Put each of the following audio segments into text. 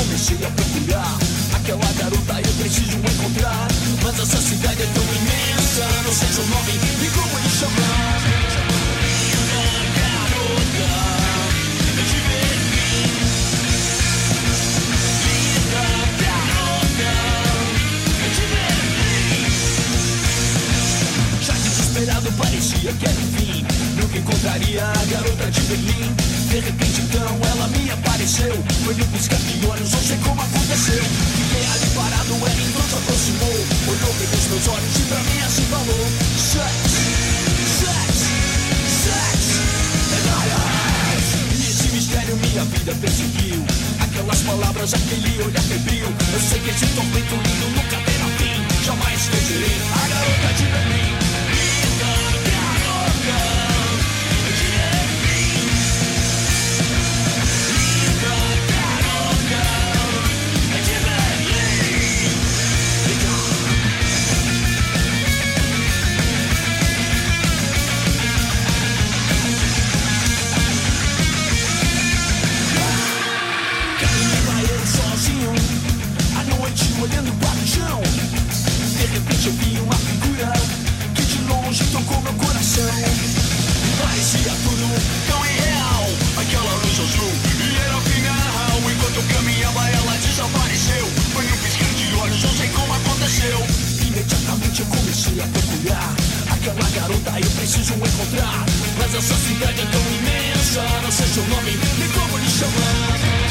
comecei a procurar aquela garota, eu preciso encontrar. Mas essa cidade é tão imensa, não sei seu nome e como lhe chamar. Linda garota, eu te Berlim. Linda garota, eu te Berlim. Já desesperado parecia que era o fim, nunca encontraria a garota de Berlim. De repente então ela me apareceu, foi no piscar de olhos, não sei como aconteceu. Fiquei ali parado, ela então se aproximou, olhou bem nos meus olhos e pra mim assim falou: sex, sex, sex, e esse mistério minha vida perseguiu. Aquelas palavras, aquele olhar febril, eu sei que esse tormento lindo nunca terá fim. Jamais esquecerei a garota de Berlim. Linda garota. Olhando para o chão, de repente eu vi uma figura que de longe tocou meu coração. Parecia tudo tão irreal, aquela luz azul e era o final. Enquanto eu caminhava ela desapareceu, foi num piscar de olhos, não sei como aconteceu. Imediatamente eu comecei a procurar aquela garota, eu preciso encontrar. Mas essa cidade é tão imensa, não sei seu nome nem como lhe chamar.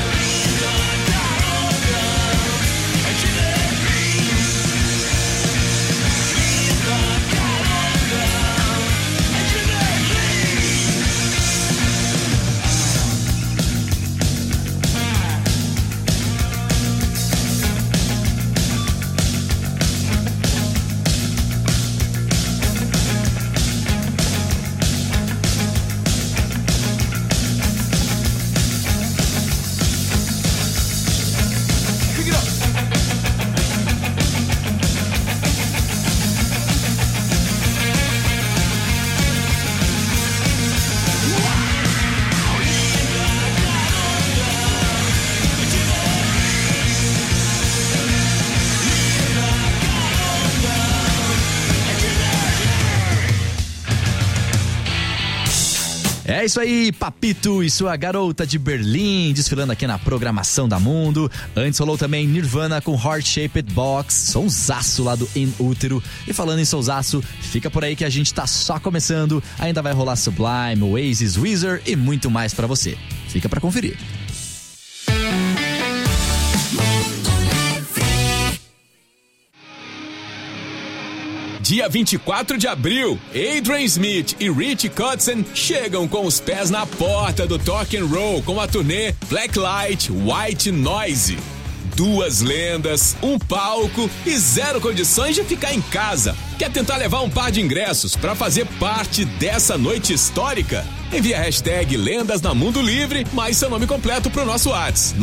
É isso aí, Papito e sua garota de Berlim, desfilando aqui na programação da Mundo. Antes rolou também Nirvana com Heart Shaped Box, sonsaço lá do In Útero. E falando em sonsaço, fica por aí que a gente tá só começando. Ainda vai rolar Sublime, Oasis, Weezer e muito mais pra você. Fica pra conferir. Dia 24 de abril, Adrian Smith e Rich Kotzen chegam com os pés na porta do Rock and Roll com a turnê Blacklight White Noise. 2 lendas, 1 palco e 0 condições de ficar em casa. Quer tentar levar um par de ingressos para fazer parte dessa noite histórica? Envie a hashtag Lendas na Mundo Livre, mais seu nome completo pro nosso WhatsApp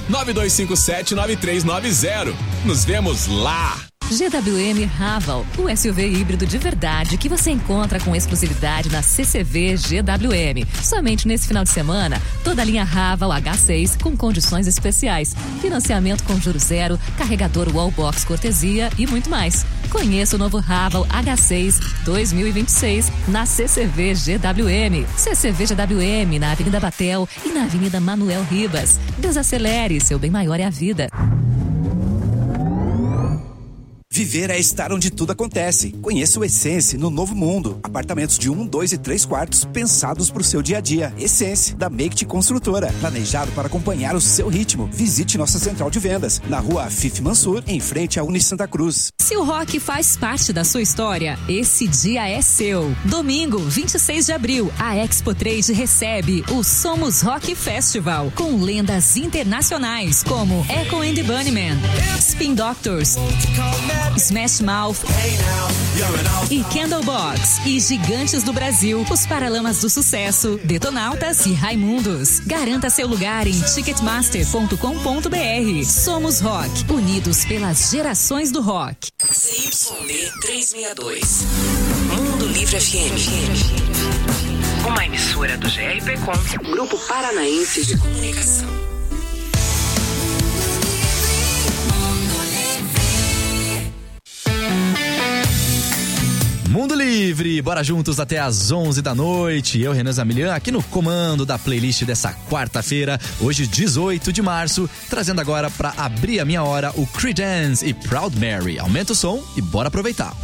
992579390. Nos vemos lá! GWM Raval, o SUV híbrido de verdade que você encontra com exclusividade na CCV GWM. Somente nesse final de semana, toda a linha Raval H6 com condições especiais, financiamento com juros zero, carregador Wallbox cortesia e muito mais. Conheça o novo Raval H6 2026 na CCV GWM. CCV GWM na Avenida Batel e na Avenida Manuel Ribas. Desacelere, seu bem maior é a vida. Viver é estar onde tudo acontece. Conheça o Essence no Novo Mundo. Apartamentos de 1, 2 e 3 quartos pensados para o seu dia a dia. Essence, da Make Construtora. Planejado para acompanhar o seu ritmo. Visite nossa central de vendas, na rua Afif Mansur, em frente à Uni Santa Cruz. Se o rock faz parte da sua história, esse dia é seu. Domingo, 26 de abril, a Expo Trade recebe o Somos Rock Festival, com lendas internacionais como Echo and the Bunnymen, Spin Doctors, Smash Mouth e Candlebox e gigantes do Brasil, os Paralamas do Sucesso, Detonautas e Raimundos. Garanta seu lugar em ticketmaster.com.br. Somos Rock, unidos pelas gerações do rock. CYD 362 Mundo Livre FM, uma emissora do GRPcom, Grupo Paranaense de Comunicação. Livre, bora juntos até às 11 da noite. Eu, Renan Zamilian, aqui no comando da playlist dessa quarta-feira, hoje 18 de março, trazendo agora pra abrir a minha hora o Creedence e Proud Mary. Aumenta o som e bora aproveitar.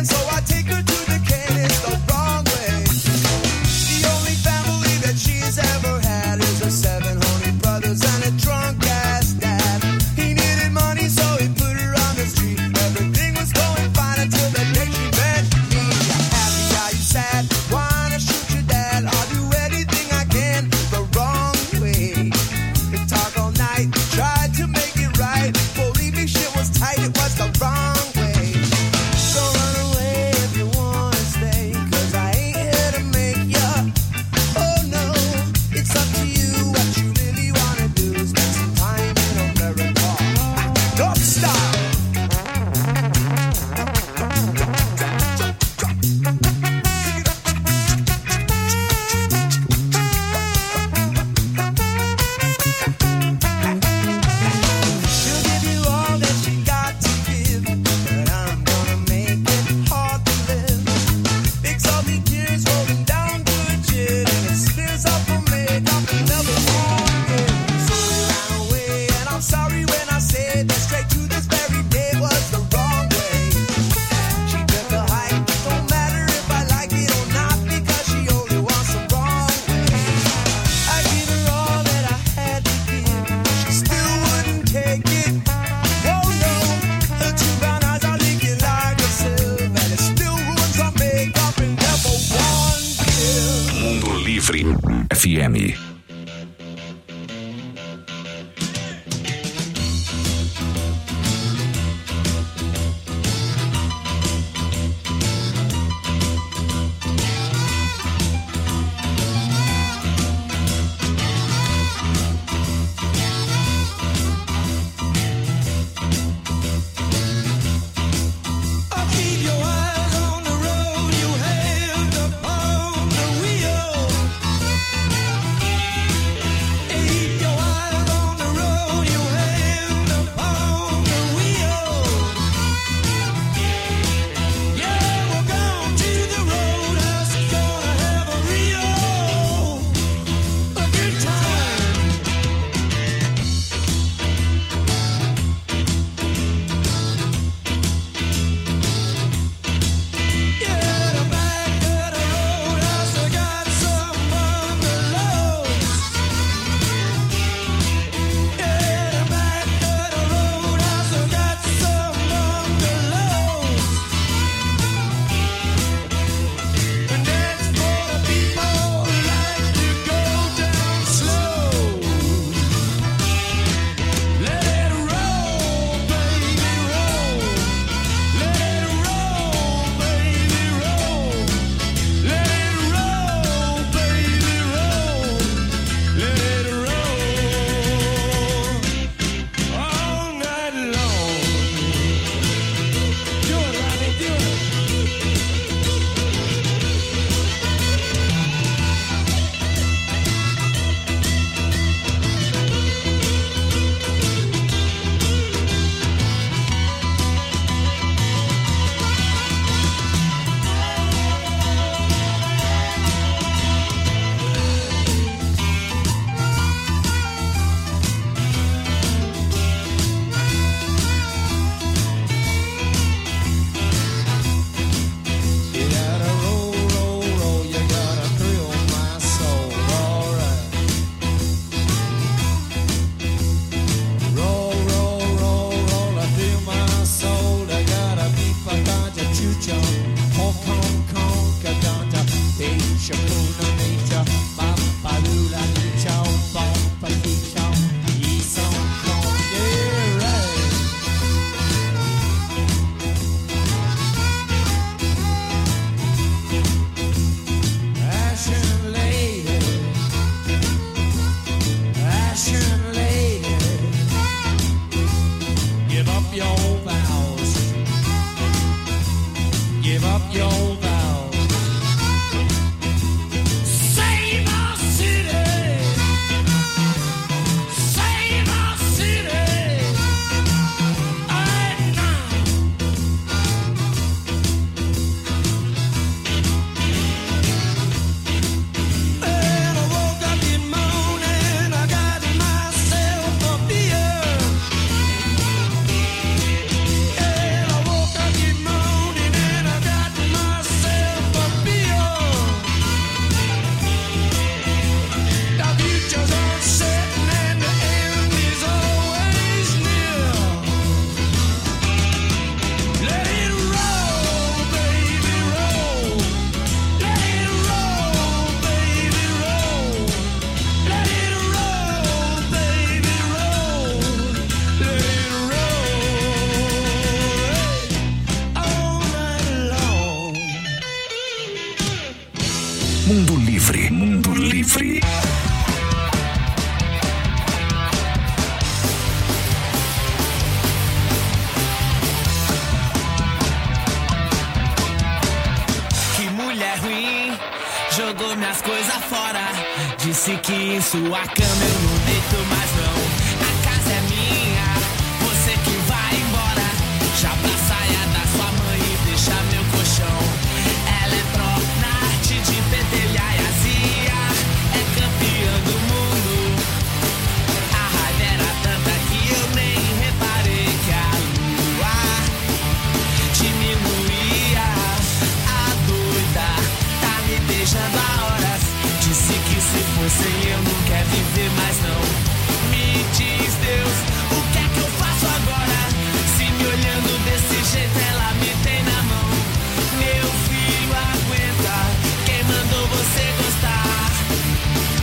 She's FM. Mundo Livre, Mundo Livre. Que mulher ruim, jogou minhas coisas fora. Disse que em sua cama eu não deito mais não. A casa é minha, você que vai embora. Já pra saia da sua mãe e deixa meu colchão. Ela é pró na arte de pentelhar e azia. É campeã do mundo. A raiva era tanta que eu nem reparei que a lua diminuía. A doida tá me beijando há horas. Disse que se fosse eu não quer viver mais não. Me diz Deus, o que é que eu faço agora? Se me olhando desse jeito ela me tem na mão. Meu filho aguenta, quem mandou você gostar?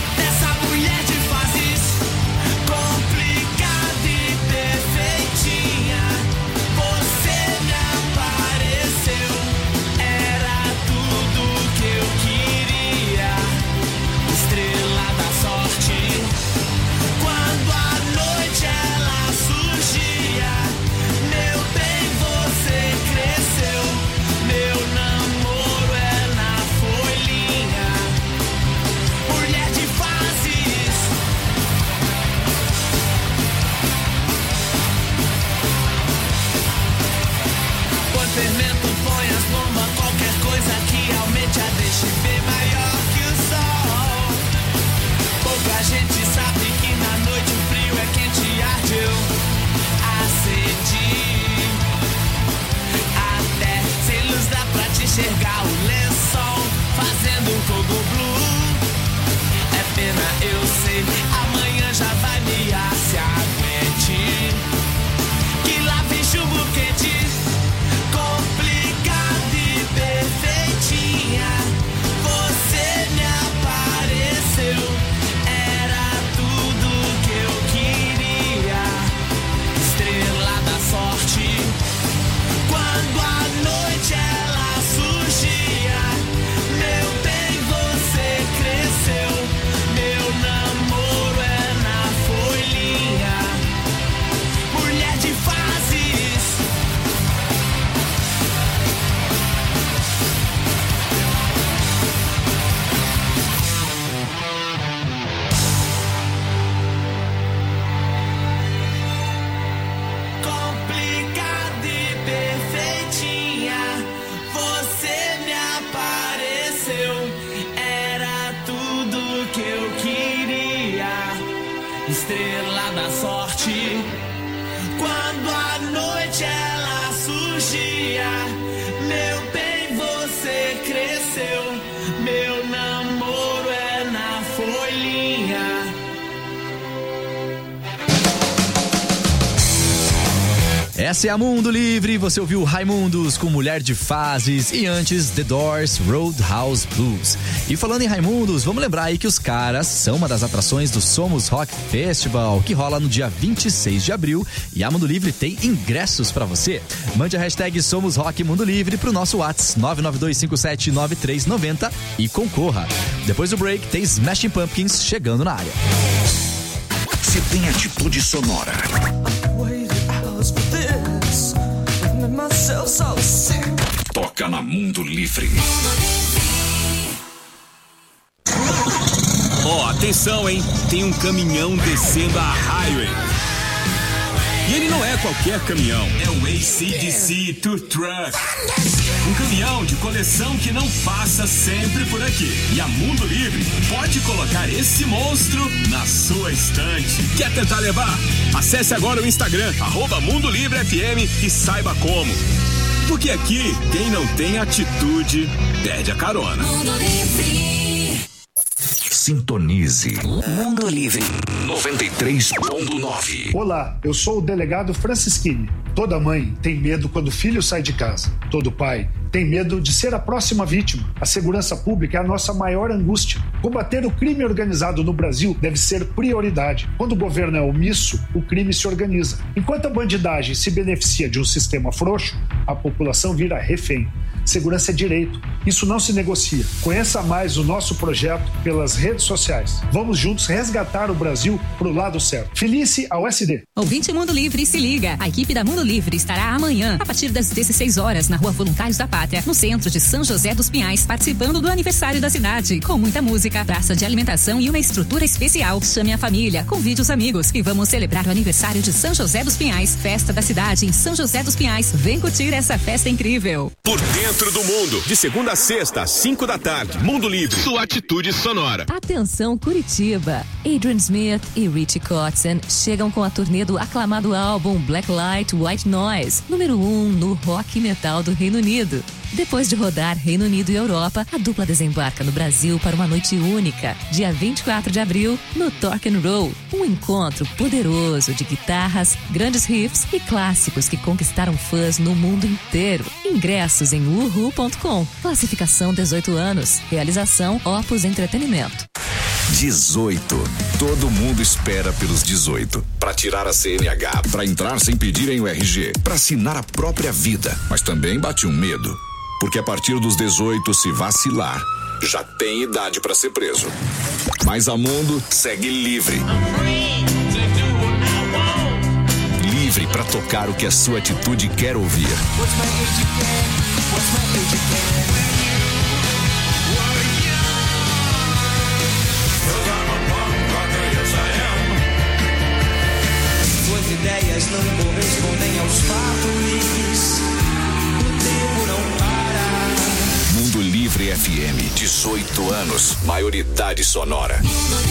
flash bem maior que o sol. Pouca gente sabe que na noite o frio é quente e arde. Eu acendi. Até sem luz dá pra te enxergar o lençol fazendo um fogo blue. É pena, eu sei, amanhã já vai me se aguente. Que lá vem chumbo quente, complicada e perfeitinha. Você me apareceu, era tudo que eu queria. Estrela da sorte, quando a noite ela surgia. Meu bem, você cresceu, meu namoro é na folhinha. Mulher de fases, complicada e perfeitinha. Você me apareceu, era tudo que eu queria. Estrela da sorte, quando a noite ela surgia. Meu bem, você cresceu, meu namoro é na folhinha. Essa é a Mundo Livre, você ouviu Raimundos com Mulher de Fases e antes The Doors, Roadhouse Blues. E falando em Raimundos, vamos lembrar aí que os caras são uma das atrações do Somos Rock Festival, que rola no dia 26 de abril e a Mundo Livre tem ingressos pra você. Mande a hashtag Somos Rock Mundo Livre pro nosso WhatsApp 992579390 e concorra. Depois do break tem Smashing Pumpkins chegando na área. Se tem atitude sonora, toca na Mundo Livre. Ó, atenção, hein? Tem um caminhão descendo a highway. E ele não é qualquer caminhão, é o AC/DC Tour Truck. Um caminhão de coleção que não passa sempre por aqui. E a Mundo Livre pode colocar esse monstro na sua estante. Quer tentar levar? Acesse agora o Instagram, @MundoLivreFM e saiba como. Porque aqui, quem não tem atitude, perde a carona. Mundo Livre. Sintonize Mundo Livre. 93.9. Olá, eu sou o delegado Francisquini. Toda mãe tem medo quando o filho sai de casa. Todo pai tem medo de ser a próxima vítima. A segurança pública é a nossa maior angústia. Combater o crime organizado no Brasil deve ser prioridade. Quando o governo é omisso, o crime se organiza. Enquanto a bandidagem se beneficia de um sistema frouxo, a população vira refém. Segurança é direito. Isso não se negocia. Conheça mais o nosso projeto pelas redes sociais. Vamos juntos resgatar o Brasil pro lado certo. Filie-se ao SD. Ouvinte Mundo Livre, se liga. A equipe da Mundo Livre estará amanhã, a partir das 16 horas, na Rua Voluntários da Pátria, no centro de São José dos Pinhais, participando do aniversário da cidade, com muita música, praça de alimentação e uma estrutura especial. Chame a família, convide os amigos e vamos celebrar o aniversário de São José dos Pinhais, festa da cidade em São José dos Pinhais. Vem curtir essa festa incrível. Por dentro do mundo, de segunda a sexta, às 5 da tarde. Mundo Livre, sua atitude sonora. Atenção Curitiba, Adrian Smith e Richie Kotzen chegam com a turnê do aclamado álbum Black Light, White Noise, número 1 no rock e metal do Reino Unido. Depois de rodar Reino Unido e Europa, a dupla desembarca no Brasil para uma noite única, dia 24 de abril, no Torque and Roll. Um encontro poderoso de guitarras, grandes riffs e clássicos que conquistaram fãs no mundo inteiro. Ingressos em uhu.com. Classificação 18 anos. Realização Opus Entretenimento. 18. Todo mundo espera pelos 18. Pra tirar a CNH, pra entrar sem pedirem o RG, pra assinar a própria vida. Mas também bate um medo. Porque a partir dos 18, se vacilar, já tem idade pra ser preso. Mas a Mundo segue livre. Livre pra tocar o que a sua atitude quer ouvir. Suas ideias não correspondem aos fatos. O tempo não para. Mundo Livre RGE FM, 18 anos, maioridade sonora.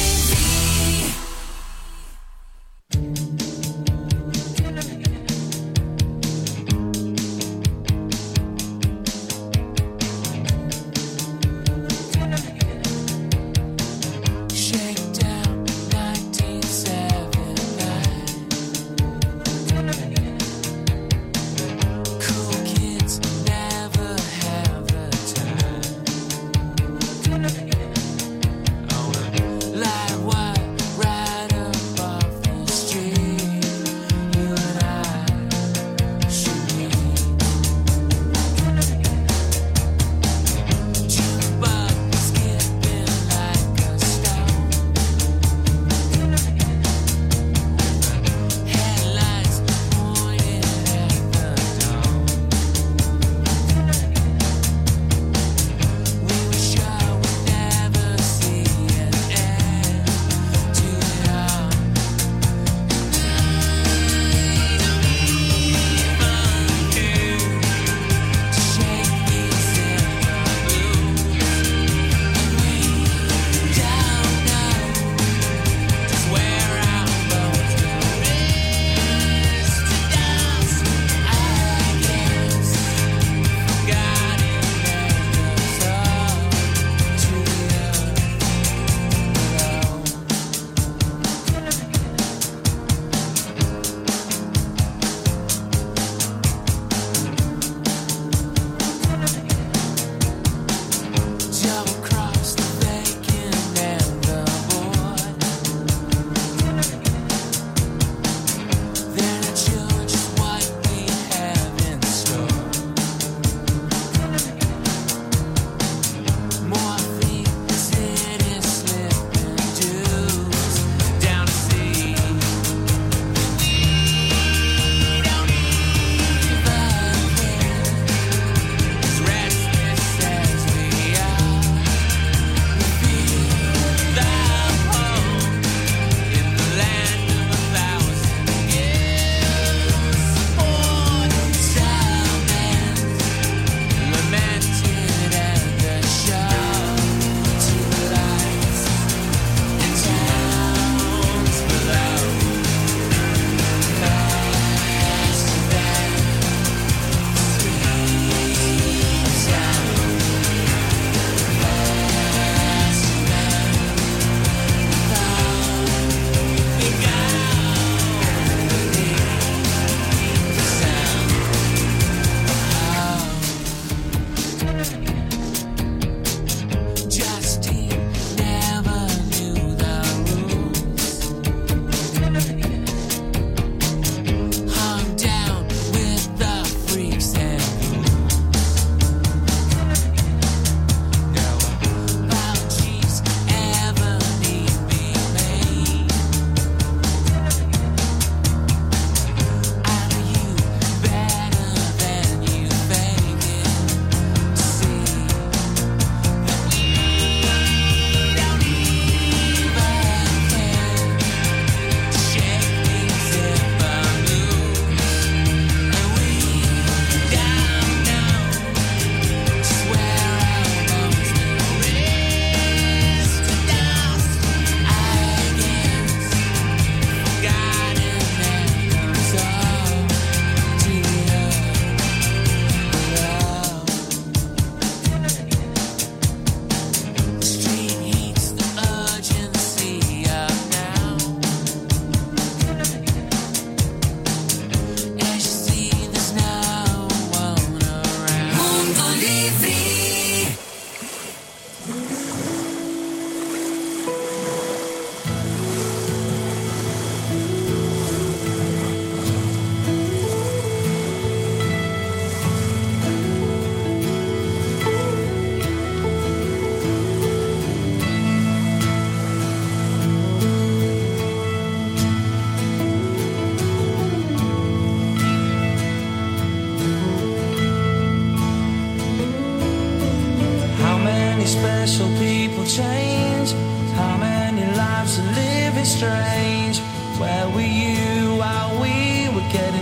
special people change. How many lives are living strange? Where were you while we were getting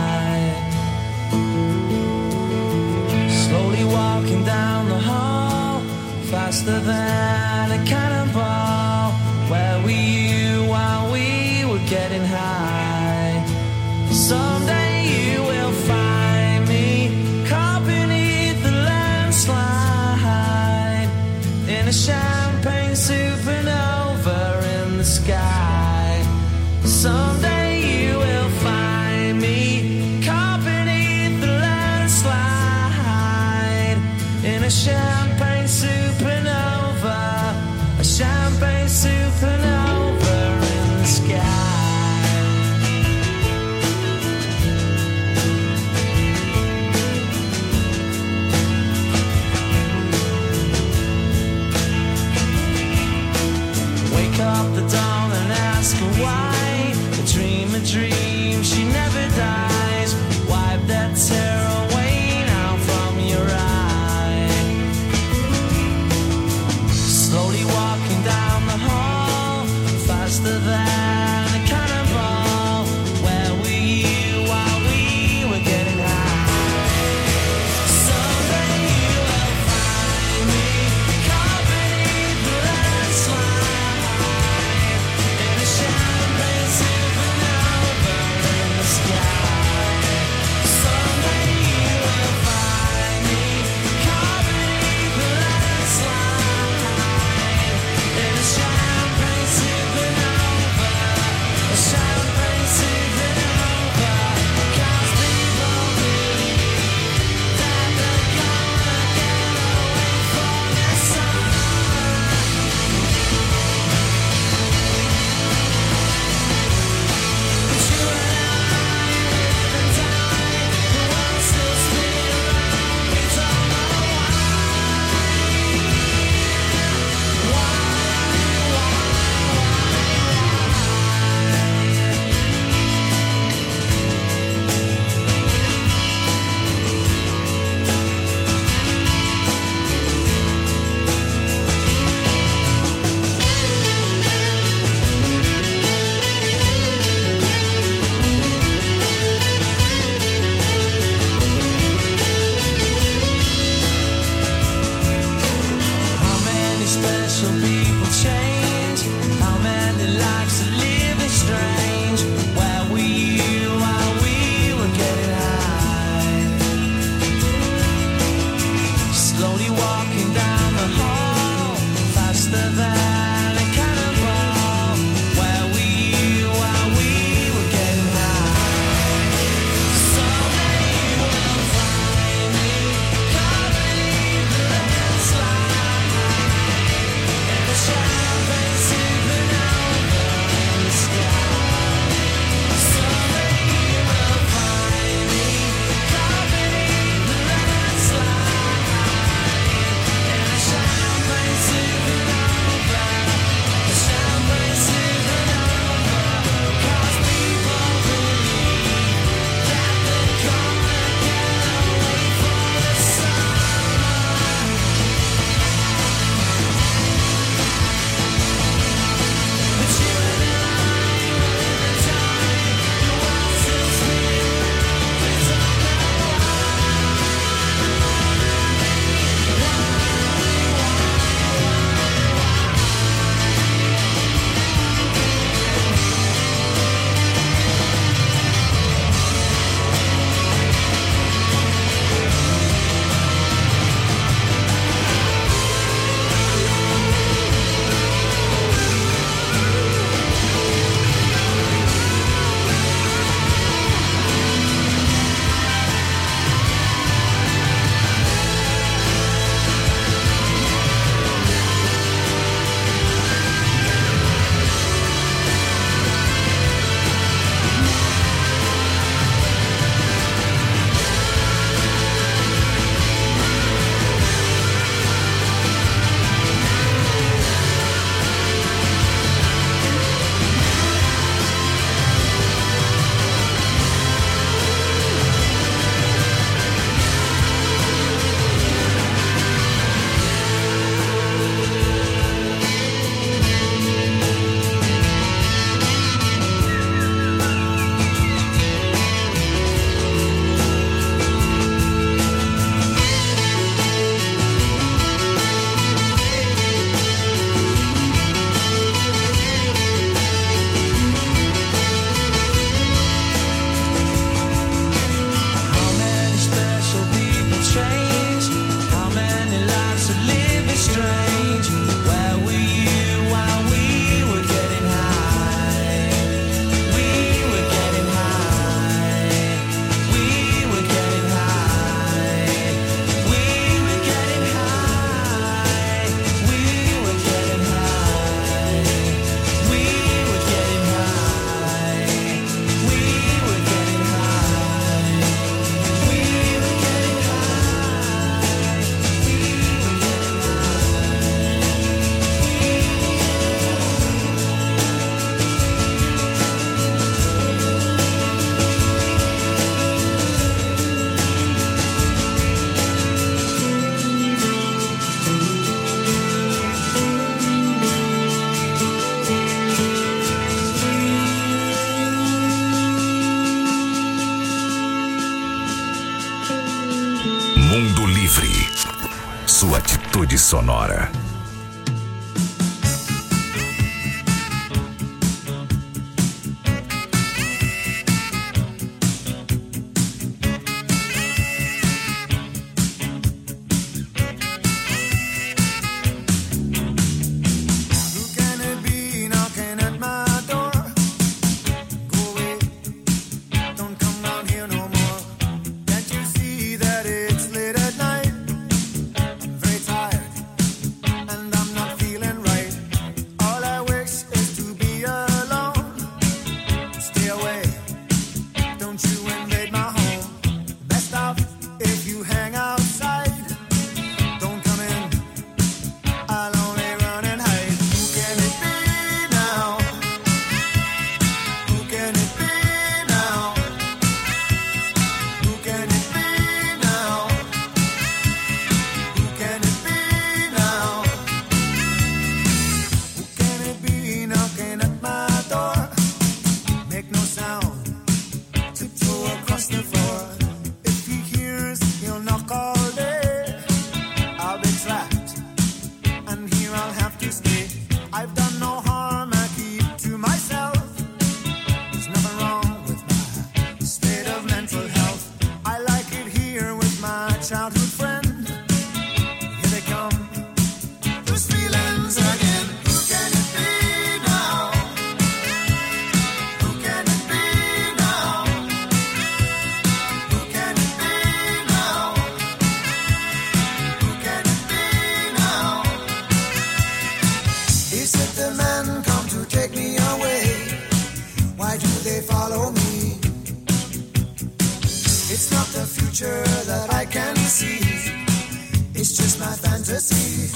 high? Slowly walking down the hall, faster than a cannonball. Where were you while we were getting high? Someday you will find me caught beneath the landslide in a champagne supernova in the sky. Someday you will find me caught beneath the landslide in a champagne supernova, a champagne supernova in the sky. Wake up the dawn and ask her why. A dream, she never dies. Wipe that tear away now from your eye. Slowly walking down the hall, faster than a cannonball. Where were you while we were getting high? Someday you will find me caught beneath the landslide in a champagne supernova in the sky. Someday you will find me caught beneath the landslide in a champagne supernova, a champagne supernova. 'Cause people believe that they're gonna get away from the sun. But you and I live and die, the world still spinning around. We don't know how many special people change, how many lives are living strange. Where were you while we were getting high? Slowly walking down the hall, faster than a cannonball. Where were you while we were getting high? Someday you will find me caught beneath the landslide in a So live is strange. Where were you while we were getting high? We were getting high. We were getting high. We were getting high. We were getting high. We were getting high. We were getting high. We were getting Mundo Livre. Sua atitude sonora. Who can it be knocking at my door? Go away, don't come round here no more. Can't you see that it's late at night? I'm very tired and I'm not feeling right. All I wish is to be alone. Stay away, don't you invade my home. Best off if you hang outside. Don't come in, I'll only run and hide. Who can it be now? Who can it be now? Who can it be now? Who can it be now? Who can it be knocking at my door? Make no sound, tiptoe across the floor. If he hears, he'll knock all day. I'll be trapped, and here I'll have to stay. I've done no harm, I keep to myself. There's nothing wrong with my state of mental health. I like it here with my childhood friend. Here they come, those feelings again. Who can it be now? Who can it be now? Who can it be now? Who can it be now? Is it the men come to take me away? Why do they follow me? It's not the future that I can see. It's just my fantasy.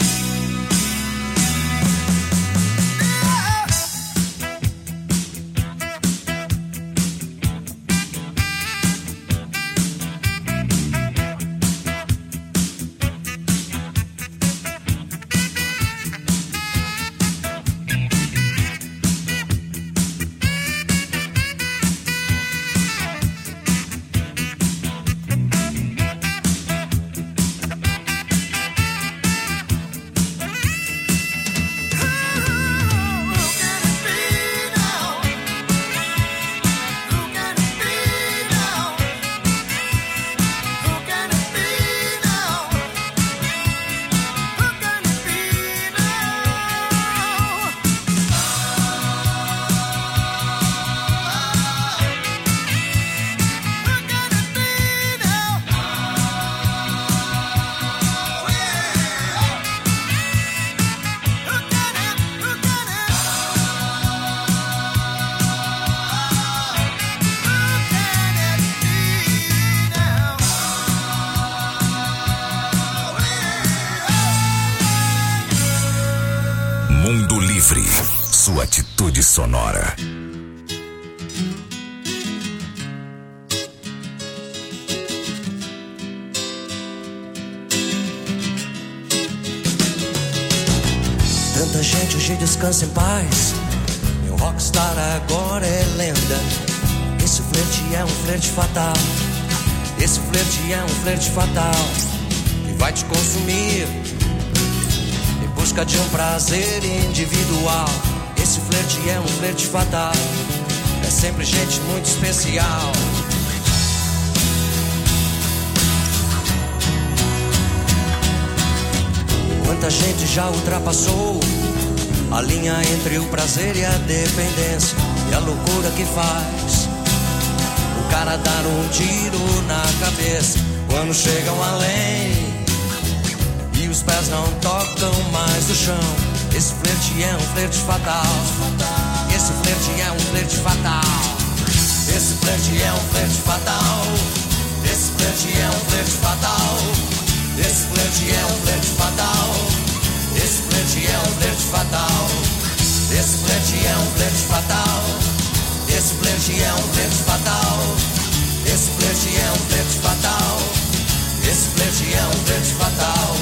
Mundo Livre. Sua atitude sonora. Tanta gente, hoje descansa em paz. Meu rockstar agora é lenda. Esse flerte é um flerte fatal. Esse flerte é um flerte fatal que vai te consumir em busca de um prazer individual. Esse flerte é um flerte fatal. É sempre gente muito especial. Quanta gente já ultrapassou a linha entre o prazer e a dependência, e a loucura que faz o cara dar um tiro na cabeça quando chegam além e os pés não tocam mais o chão. Esse flerte é um flerte fatal. Esse flerte é um flerte fatal. Esse flerte é um flerte fatal. Esse flerte é um flerte fatal. Esse flerte é um flerte fatal. Esse flerte é um flerte fatal. Esse flerte é um flerte fatal. Esse flerte é um flerte fatal. Esse flerte é um flerte fatal. Esse flerte é um flerte fatal.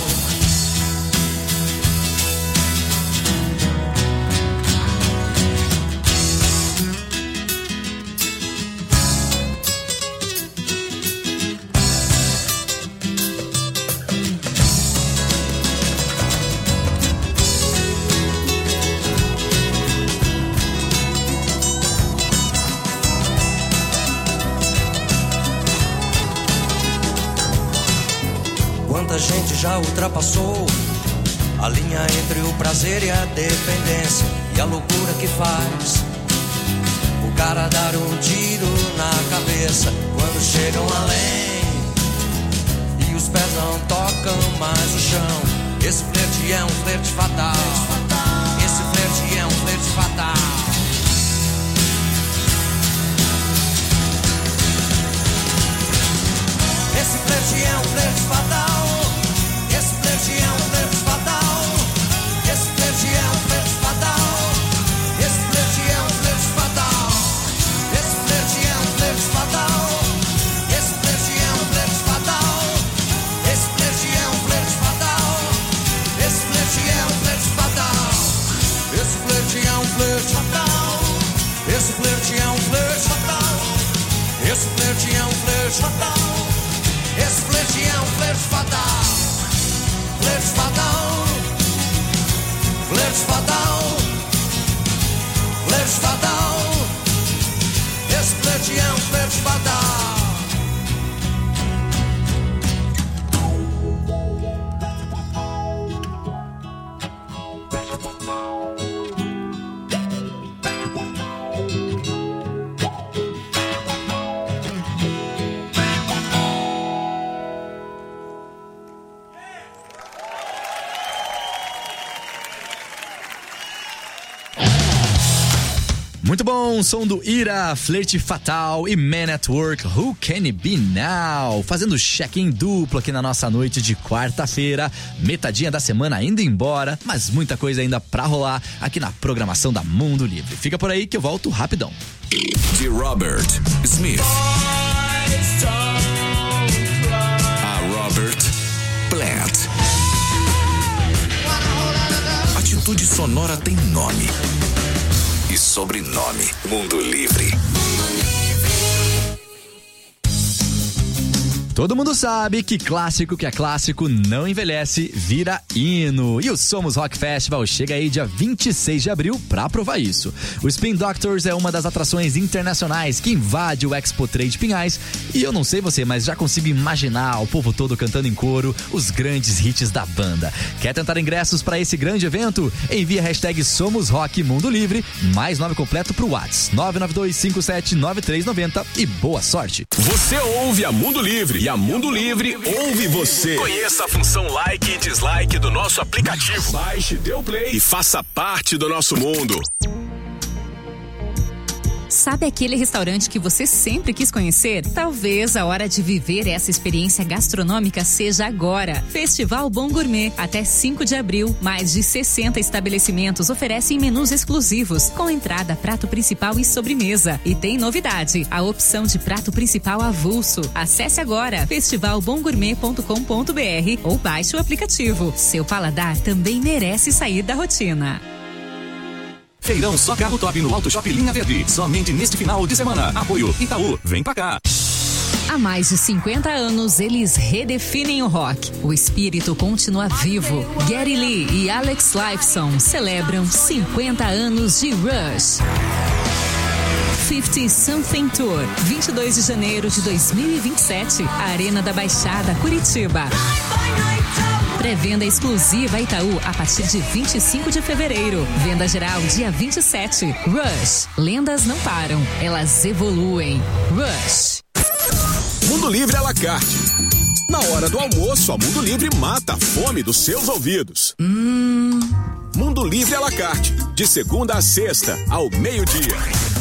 Quanta gente já ultrapassou a linha entre o prazer e a dependência, e a loucura que faz o cara dar um tiro na cabeça quando chegam além e os pés não tocam mais o chão. Esse flerte é um flerte fatal. Esse flerte é um flerte fatal. Esse flerte é um flerte fatal. Esse flerte é um flerte fatal. Esse flerte é um flerte fatal. Esse flerte é um flerte fatal. Esse flerte é um flerte fatal. Esse flerte é um flerte fatal. Esse flerte é um flerte fatal. Esse flerte é um flerte fatal. Esse flerte é um flerte fatal. Esse flerte é um flerte fatal. Esse flerte é um flerte fatal. Esse flerte é um flerte fatal. Flerte fatal. Flerte fatal. Flerte fatal. Esse flerte é um flerte fatal. Muito bom, som do Ira, Flerte Fatal e Man at Work, Who Can It Be Now? Fazendo check-in duplo aqui na nossa noite de quarta-feira, metadinha da semana indo embora, mas muita coisa ainda pra rolar aqui na programação da Mundo Livre. Fica por aí que eu volto rapidão. De Robert Smith a Robert Plant. Atitude sonora tem nome e sobrenome. Mundo Livre. Todo mundo sabe que clássico que é clássico não envelhece, vira hino. E o Somos Rock Festival chega aí dia 26 de abril pra provar isso. O Spin Doctors é uma das atrações internacionais que invade o Expo Trade Pinhais. E eu não sei você, mas já consigo imaginar o povo todo cantando em coro os grandes hits da banda. Quer tentar ingressos pra esse grande evento? Envia a hashtag Somos Rock Mundo Livre, mais nome completo pro WhatsApp 992579390 e boa sorte. Você ouve a Mundo Livre. E a Mundo Livre ouve você. Conheça a função like e dislike do nosso aplicativo. Baixe, dê o play e faça parte do nosso mundo. Sabe aquele restaurante que você sempre quis conhecer? Talvez a hora de viver essa experiência gastronômica seja agora. Festival Bom Gourmet. Até 5 de abril, mais de 60 estabelecimentos oferecem menus exclusivos, com entrada, prato principal e sobremesa. E tem novidade, a opção de prato principal avulso. Acesse agora festivalbomgourmet.com.br ou baixe o aplicativo. Seu paladar também merece sair da rotina. Feirão Só Carro Top no Auto Shop Linha Verde. Somente neste final de semana. Apoio Itaú. Vem pra cá. Há mais de 50 anos, eles redefinem o rock. O espírito continua vivo. Geddy Lee e Alex Lifeson celebram 50 anos de Rush. 50 Something Tour, 22 de janeiro de 2027, Arena da Baixada, Curitiba. Pré-venda exclusiva Itaú a partir de 25 de fevereiro. Venda geral dia 27. Rush. Lendas não param, elas evoluem. Rush. Mundo Livre à la carte. Na hora do almoço, a Mundo Livre mata a fome dos seus ouvidos. Mundo Livre à la carte. De segunda a sexta, ao meio-dia.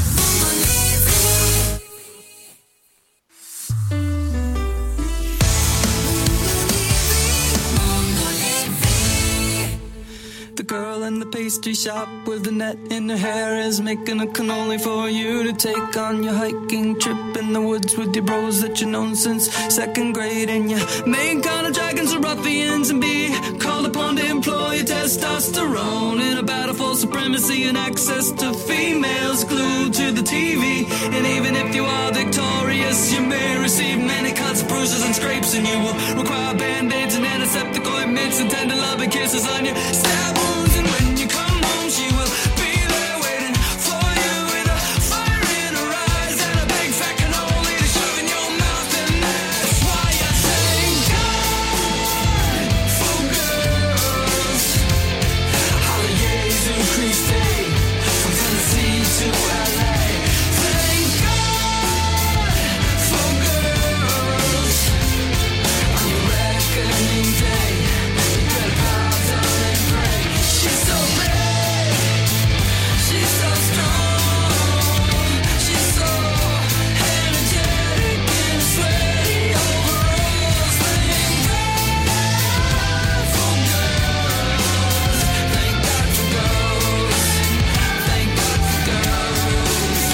Girl in the pastry shop with the net in her hair is making a cannoli for you to take on your hiking trip in the woods with your bros that you've known since second grade. And your main kind of dragons are ruffians and be called upon to employ your testosterone in a battle for supremacy and access to females glued to the TV. And even if you are victorious, you may receive many cuts, bruises, and scrapes, and you will require band-aids and antiseptic ointments and tender loving kisses on your stab wounds. And when you come home, she will be there waiting for you with a fire in her eyes and a big fat cannoli to shove in your mouth. And that's why I thank God for girls. Holiday to Christi, from Tennessee to LA. Thank God for girls. On your reckoning day, you better bow down and pray. She's so big, she's so strong, she's so energetic and sweaty overalls. Thank God for girls, thank God for girls, thank God for girls.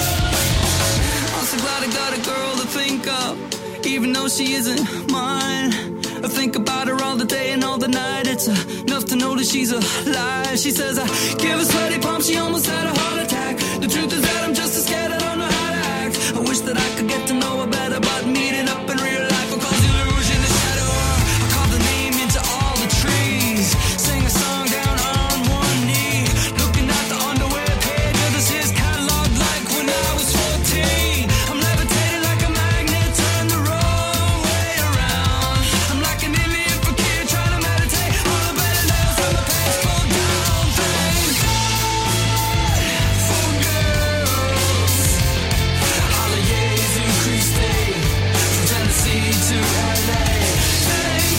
I'm so glad I got a girl to think of, even though she isn't mine. I think about her all the day and all the night. It's enough to know that she's alive. She says I give her sweaty palms, she almost had a heart attack. The truth is that I'm just as scared, I don't know how to act. I wish that I could get to know her better, but meeting up in real life will cause illusion to shadow her. I call the name into all the trees, sing a song down on one knee, looking at the underwear page of this his catalog like when I was 14. I'm levitating like a magnet, turn the wrong way around. I'm like an Indian fakir trying to meditate on the better nails from the past pulled down. Thank God for girls. Holiday to Christi, from Tennessee to LA. Thank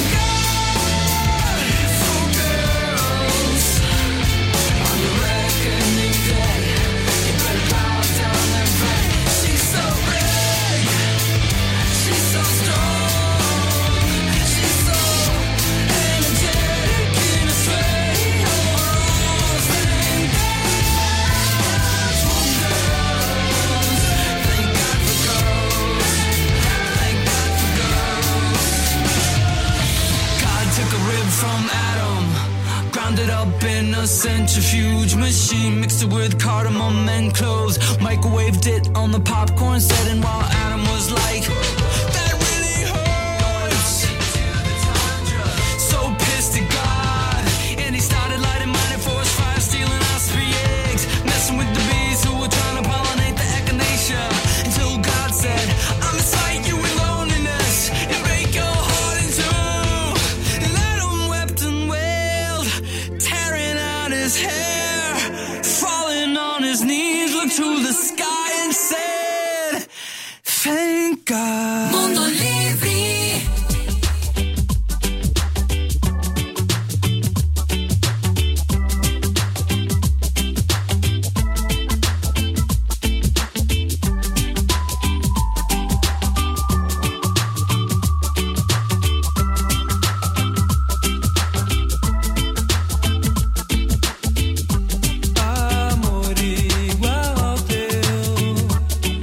God for girls. On your reckoning day, you better bow down and pray. She's so big, she's so strong, she's so energetic in a sweaty overalls. Thank God for girls, thank God for girls, thank God for girls. God took a rib from Adam, ground it up in a centrifuge machine, mixed it with cardamom and cloves, microwaved it on the popcorn set, and while Adam was like, that really hurts, so pissed at God, and he started lighting mighty force fire, stealing Osprey eggs, messing with the bees who were trying to pollinate the echinacea, until God said, I'm inside you with loneliness, and break your heart in two. And Adam wept and wailed, tearing out his hair, falling on his knees, looked to the sky and said, thank God. Mundo Livre. Amor igual ao teu,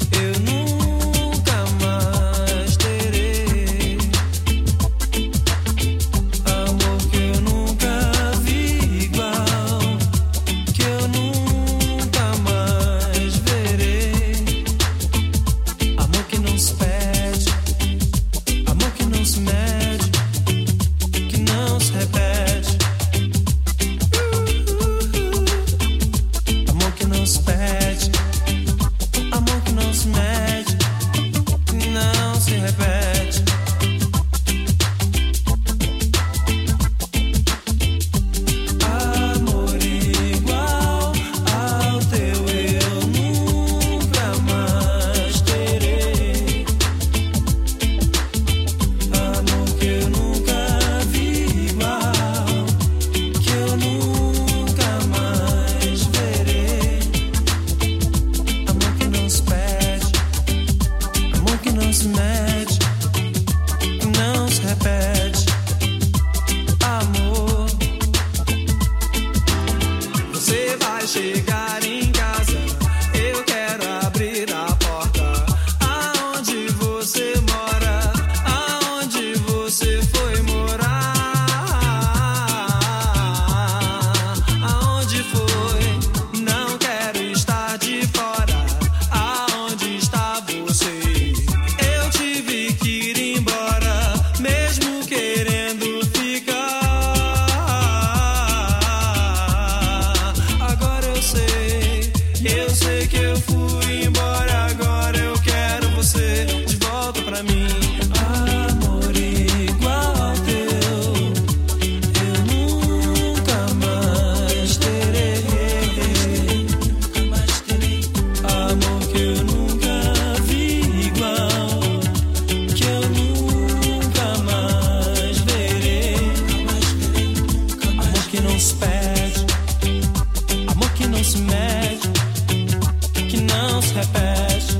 se perde, amor que não se mede, que não se repete.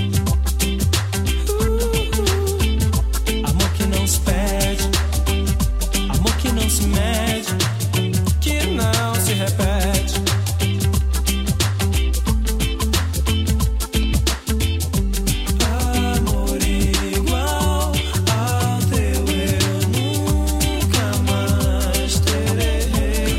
Amor que não se perde, amor que não se mede, que não se repete. Amor igual ao teu eu nunca mais terei.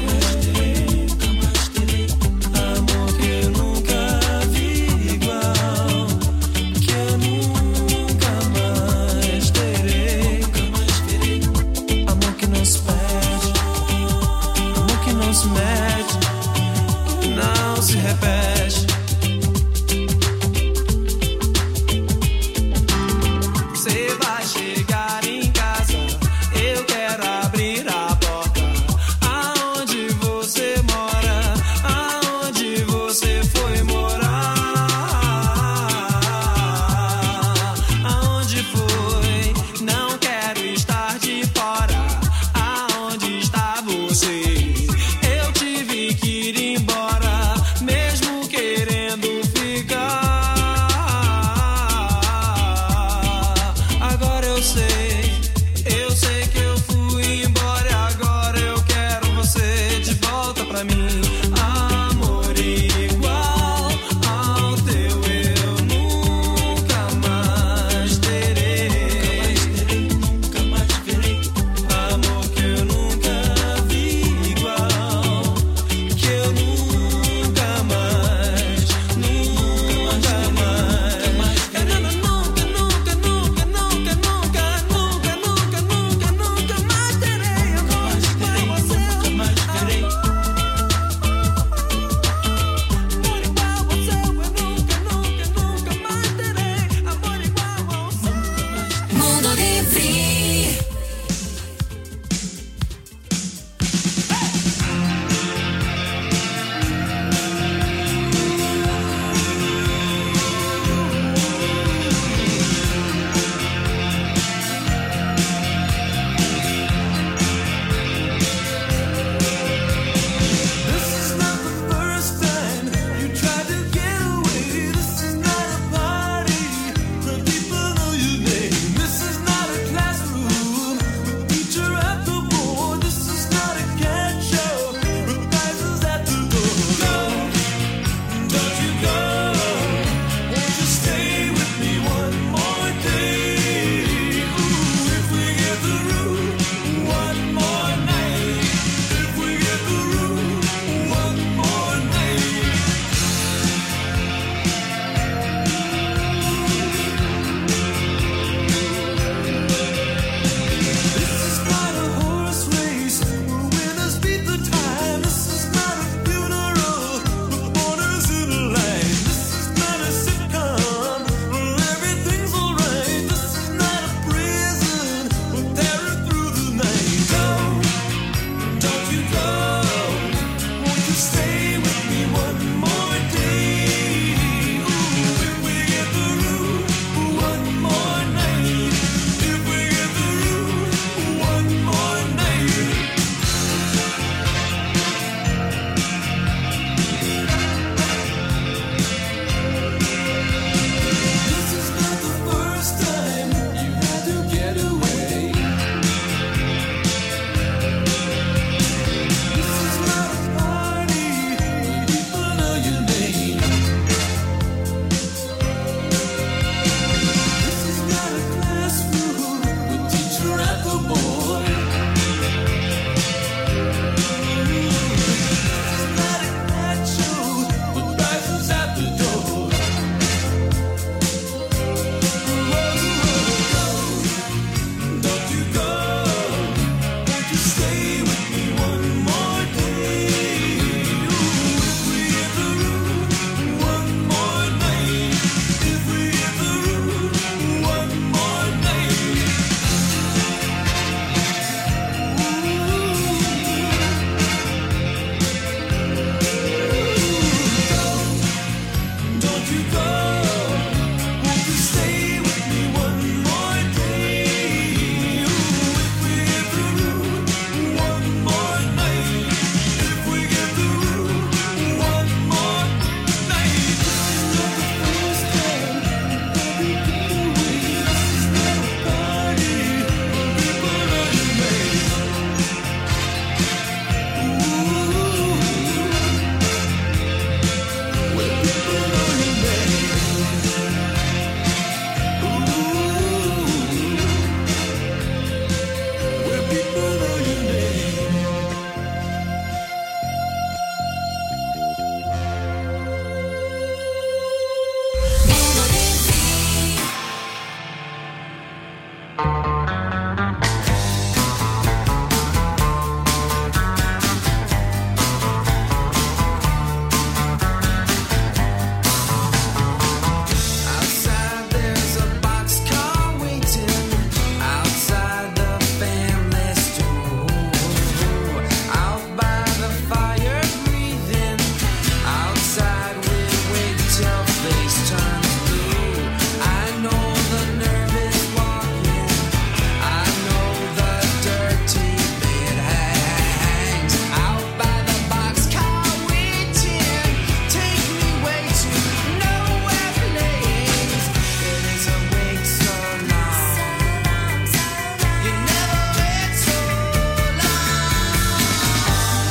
Amor que eu nunca vi igual, que eu nunca mais terei. Amor que não se perde, amor que não se mede, que não se repete.